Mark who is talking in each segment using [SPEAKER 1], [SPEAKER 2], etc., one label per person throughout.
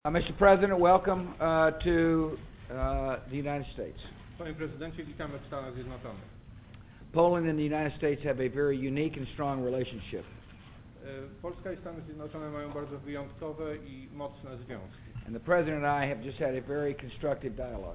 [SPEAKER 1] Mr. President, welcome to the United States.
[SPEAKER 2] Panie prezydencie, witamy w Stanach Zjednoczonych.
[SPEAKER 1] Poland and the United States have a very unique and strong relationship.
[SPEAKER 2] Polska i Stany Zjednoczone mają bardzo wyjątkowe i mocne związki.
[SPEAKER 1] And the President and I have just had a very constructive dialogue.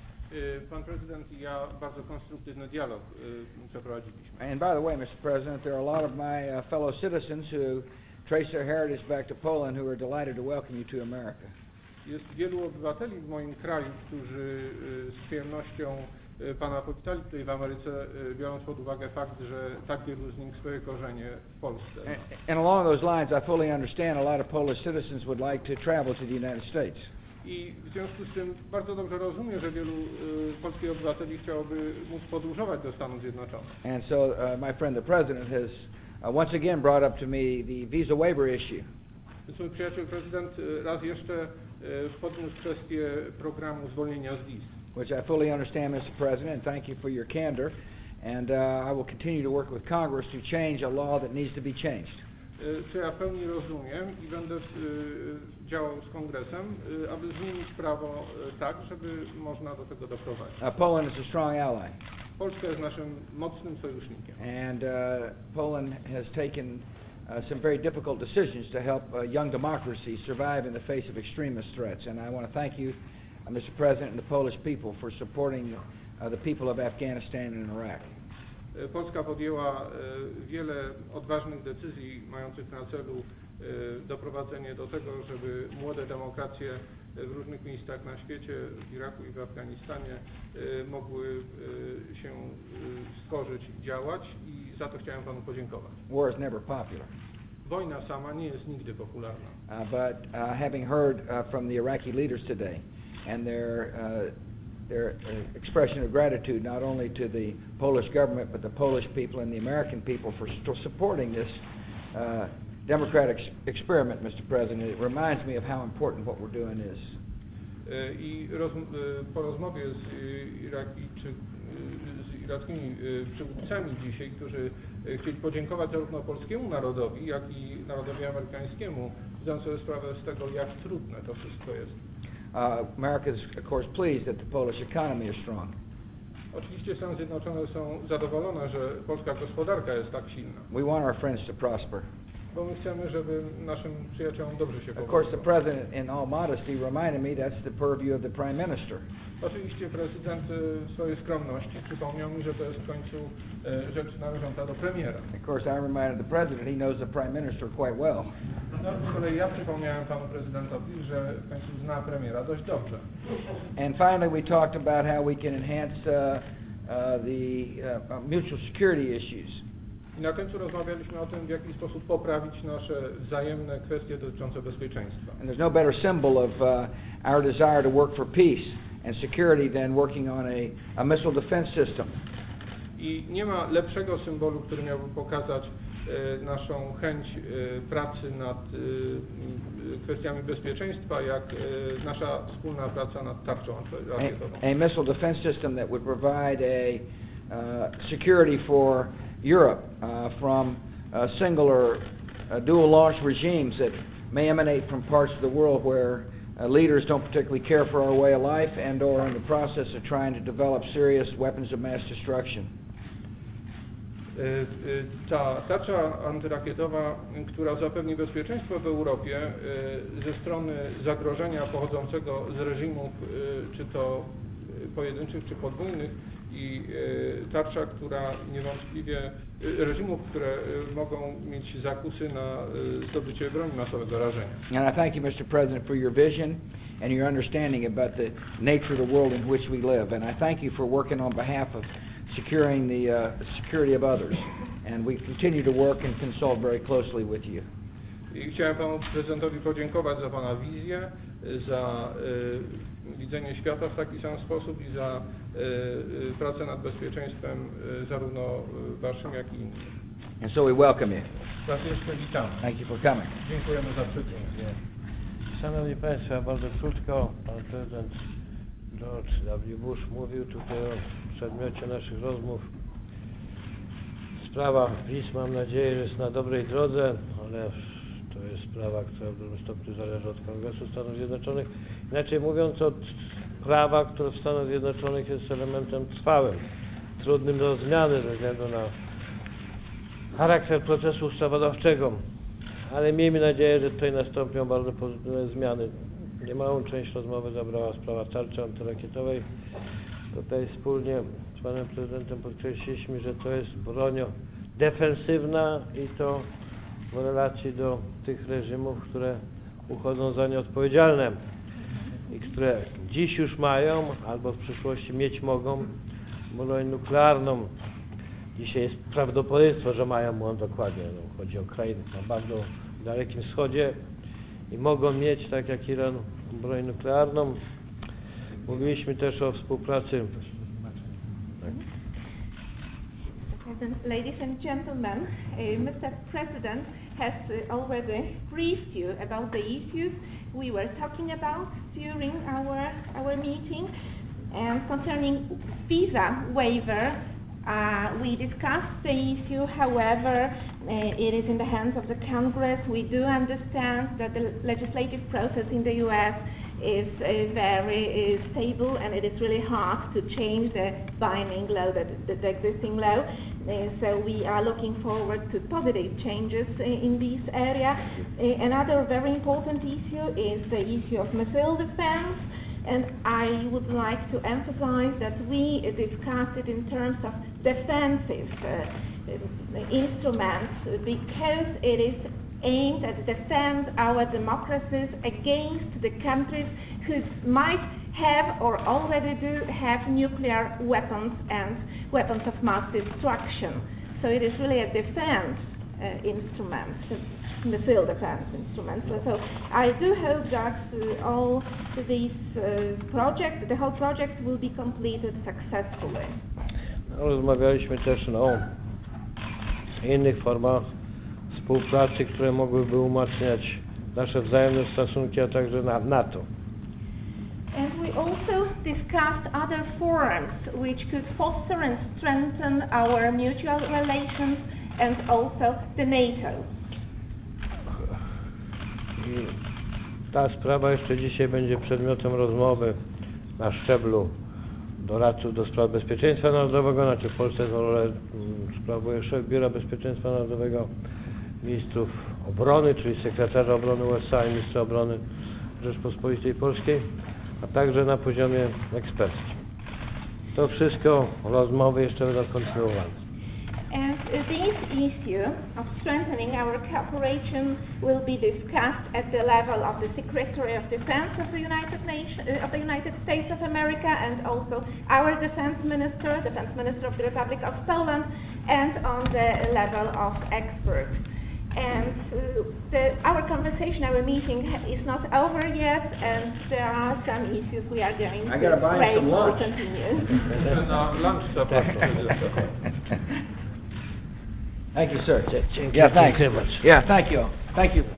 [SPEAKER 2] Pan prezydent i ja bardzo konstruktywny dialog przeprowadziliśmy.
[SPEAKER 1] And by the way, Mr. President, there are a lot of my fellow citizens who trace their heritage back to Poland who are delighted to welcome you to America.
[SPEAKER 2] Jest wielu obywateli w moim kraju, którzy z przyjemnością pana powitali tutaj w Ameryce, biorąc pod uwagę fakt, że tak wielu z nich swoje korzenie w Polsce.
[SPEAKER 1] And along those lines, I fully understand a lot of Polish citizens would like to travel to the United States.
[SPEAKER 2] I w związku z tym bardzo dobrze rozumiem, że wielu polskich obywateli chciałoby móc podróżować do Stanów Zjednoczonych.
[SPEAKER 1] And so my friend the President has once again brought up to me the visa waiver issue.
[SPEAKER 2] Więc mój przyjaciel prezydent raz jeszcze podniósł kwestię programu zwolnienia z wiz.
[SPEAKER 1] Which I fully understand, Mr. President, and thank you for your candor. And I will continue to work with Congress to change a law that needs to be changed.
[SPEAKER 2] Co ja w pełni rozumiem i będę działał z Kongresem, aby zmienić prawo tak, żeby można do tego doprowadzić.
[SPEAKER 1] Poland is a strong ally.
[SPEAKER 2] Polska jest naszym mocnym sojusznikiem.
[SPEAKER 1] And Poland has taken some very difficult decisions to help young democracy survive in the face of extremist threats. And I want to thank you, Mr. President, and the Polish people for supporting the people of Afghanistan and Iraq.
[SPEAKER 2] Polska podjęła wiele odważnych decyzji mających na celu doprowadzenie do tego, żeby młode demokracje w różnych miejscach na świecie, w Iraku i w Afganistanie mogły się stworzyć i działać i za to chciałem panu podziękować.
[SPEAKER 1] War is never popular.
[SPEAKER 2] Wojna sama nie jest nigdy popularna.
[SPEAKER 1] But having heard from the Iraqi leaders today and their expression of gratitude not only to the Polish government but the Polish people and the American people for supporting this democratic experiment, Mr. President, it reminds me of how important what we're doing is.
[SPEAKER 2] I po rozmowie z irackimi przywódcami dzisiaj, którzy chcieli podziękować zarówno polskiemu narodowi, jak i narodowi amerykańskiemu, zdając sobie sprawę z tego, jak trudne to wszystko jest.
[SPEAKER 1] America is, of course, pleased that the Polish economy is strong.
[SPEAKER 2] Oczywiście Stany Zjednoczone są zadowolone, że polska gospodarka jest tak silna.
[SPEAKER 1] We want our friends to prosper.
[SPEAKER 2] Bo my chcemy, żeby naszym przyjaciołom dobrze się powodziło.
[SPEAKER 1] Of course, the President, in all modesty, reminded me that's the purview of the Prime Minister.
[SPEAKER 2] Oczywiście prezydent w swojej skromności przypomniał mi, że to jest w końcu rzecz należąca do premiera.
[SPEAKER 1] Of course, I reminded the President he knows the Prime Minister quite well.
[SPEAKER 2] No, z kolei ja przypomniałem panu prezydentowi, że w końcu zna premiera dość dobrze.
[SPEAKER 1] And finally, we talked about how we can enhance the mutual security issues.
[SPEAKER 2] I na końcu rozmawialiśmy o tym, w jaki sposób poprawić nasze wzajemne kwestie dotyczące bezpieczeństwa.
[SPEAKER 1] And there's no better symbol of our desire to work for peace and security than working on a missile defense system.
[SPEAKER 2] I nie ma lepszego symbolu, który miałby pokazać naszą chęć pracy nad kwestiami bezpieczeństwa, jak nasza wspólna praca nad tarczą rakietową.
[SPEAKER 1] A missile defense system that would provide a security for Europe from single or dual launch regimes that may emanate from parts of the world where leaders don't particularly care for our way of life and or in the process of trying to develop serious weapons of mass destruction.
[SPEAKER 2] Ta tarcza antyrakietowa, która zapewni bezpieczeństwo w Europie ze strony zagrożenia pochodzącego z reżimów, czy to pojedynczych, czy podwójnych, i tarcza, która niewątpliwie reżimów, które mogą mieć zakusy na zdobycie broni masowego rażenia.
[SPEAKER 1] And I thank you, Mr. President, for your vision and your understanding about the nature of the world in which we live. And I thank you for working on behalf of securing the security of others. And we continue to work and consult very closely with you.
[SPEAKER 2] I chciałem panu prezydentowi podziękować za pana wizję, za widzenie świata w taki sam sposób i za pracę nad bezpieczeństwem zarówno waszym, jak i innym.
[SPEAKER 1] And so we welcome you.
[SPEAKER 2] Raz jeszcze witamy.
[SPEAKER 1] Thank you for coming.
[SPEAKER 2] Dziękujemy za przybycie.
[SPEAKER 3] Szanowni Państwo, bardzo krótko, pan prezydent George W. Bush mówił tutaj o przedmiocie naszych rozmów. Sprawa wiz, mam nadzieję, że jest na dobrej drodze, ale To jest sprawa, która w dużym stopniu zależy od Kongresu Stanów Zjednoczonych. Inaczej mówiąc, od prawa, które w Stanach Zjednoczonych jest elementem trwałym, trudnym do zmiany ze względu na charakter procesu ustawodawczego. Ale miejmy nadzieję, że tutaj nastąpią bardzo pozytywne zmiany. Niemałą część rozmowy zabrała sprawa tarczy antyrakietowej. Tutaj wspólnie z panem prezydentem podkreśliliśmy, że to jest broń defensywna i to w relacji do tych reżimów, które uchodzą za nieodpowiedzialne i które dziś już mają albo w przyszłości mieć mogą broń nuklearną. Dzisiaj jest prawdopodobieństwo, że mają, mówię dokładnie, chodzi o kraj na bardzo dalekim wschodzie i mogą mieć, tak jak Iran, broń nuklearną. Mówiliśmy też o współpracy.
[SPEAKER 4] Ladies and gentlemen, Mr. President has already briefed you about the issues we were talking about during our meeting. And concerning visa waiver, we discussed the issue. However, it is in the hands of the Congress. We do understand that the legislative process in the U.S. is very stable, and it is really hard to change the binding law, the existing law. So we are looking forward to positive changes in this area. Another very important issue is the issue of missile defense. And I would like to emphasize that we discussed it in terms of defensive instruments because it is aimed at defend our democracies against the countries who might have or already do have nuclear weapons and weapons of mass destruction. So it is really a defense instrument, missile defense instrument. So I do hope that all these projects, the whole project will be completed successfully.
[SPEAKER 3] Rozmawialiśmy też o innych formach współpracy, które mogłyby umacniać nasze wzajemne stosunki, a także NATO.
[SPEAKER 4] And we also discussed other forums which could foster and strengthen our mutual relations and also the NATO.
[SPEAKER 3] I ta sprawa jeszcze dzisiaj będzie przedmiotem rozmowy na szczeblu doradców do spraw bezpieczeństwa narodowego, znaczy w Polsce rolę sprawuje szef Biura Bezpieczeństwa Narodowego, ministrów obrony, czyli sekretarza obrony USA i ministra obrony Rzeczpospolitej Polskiej, a także na poziomie eksperckim. To wszystko rozmowy jeszcze będą kontynuowane.
[SPEAKER 4] And this issue of strengthening our cooperation will be discussed at the level of the Secretary of Defense of the United States of America, and also our Defense Minister of the Republic of Poland, and on the level of experts. And our conversation, our meeting is not over yet, and there are some issues we are going to raise to continue.
[SPEAKER 2] Na lunch zapraszam.
[SPEAKER 1] Thank you, sir.
[SPEAKER 3] Dzięki
[SPEAKER 1] Yeah, thanks.
[SPEAKER 3] very much.
[SPEAKER 1] Yeah, thank you. Thank you.